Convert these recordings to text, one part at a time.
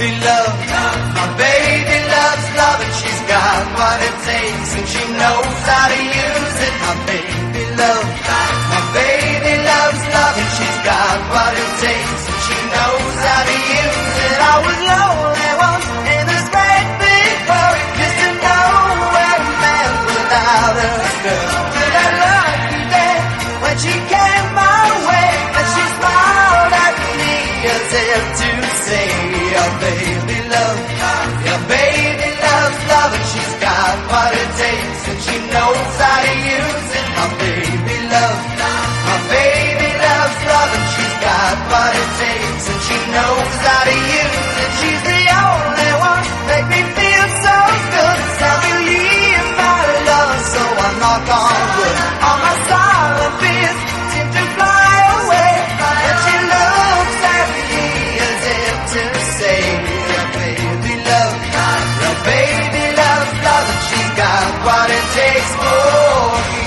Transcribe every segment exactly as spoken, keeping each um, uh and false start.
baby love. My baby loves love and she's got what it takes and she knows how to use it. My baby love. My baby loves love and she's got what it takes and she knows how to use it. I was lonely once in this great big world, just to know where a man without a girl. But I loved you there when she came my way and she smiled at me as if to say, your baby love, your baby loves love and she's got what it takes and she knows how to use it. My baby love, my baby loves love and she's got what it takes and she knows how to use it. She's the only one make me feel so good. I believe my love, so I knock on wood. All my silent fears seem to fly away and she looks at me as if to say, your baby love, your baby loves love and she's got what it takes for me.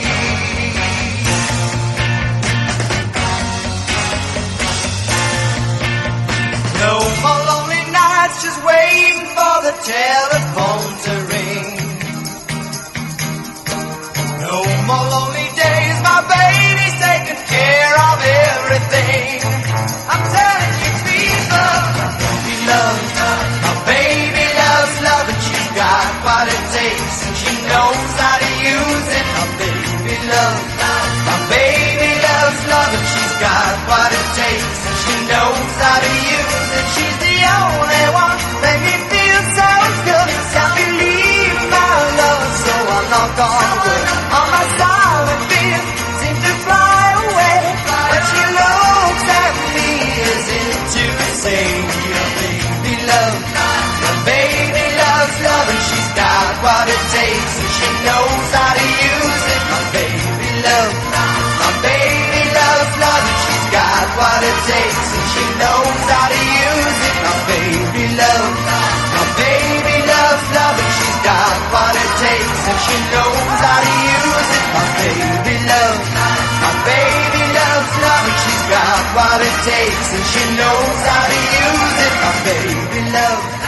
No more lonely nights just waiting for the telephone to ring. No more lonely days, my baby's taking care of everything. I'm telling you, people, baby love, my baby loves love and she's got what it takes and she knows how to use it. My baby love, my baby loves love and she's got what it takes and she knows how to use it. She's the only one make me feel so good. Can't believe my love, so I knock on wood. All my silent fears seem to fly away when she looks at me as if to say, your baby love, your baby loves love and she's got what it takes and she knows how to use it. My baby love, my baby loves love and she's got what it takes and she knows how to use it. My baby love, my baby loves love and she's got what it takes and she knows how to use it. My baby love, my baby loves love and she's got what it takes and she knows how to use it. My baby love.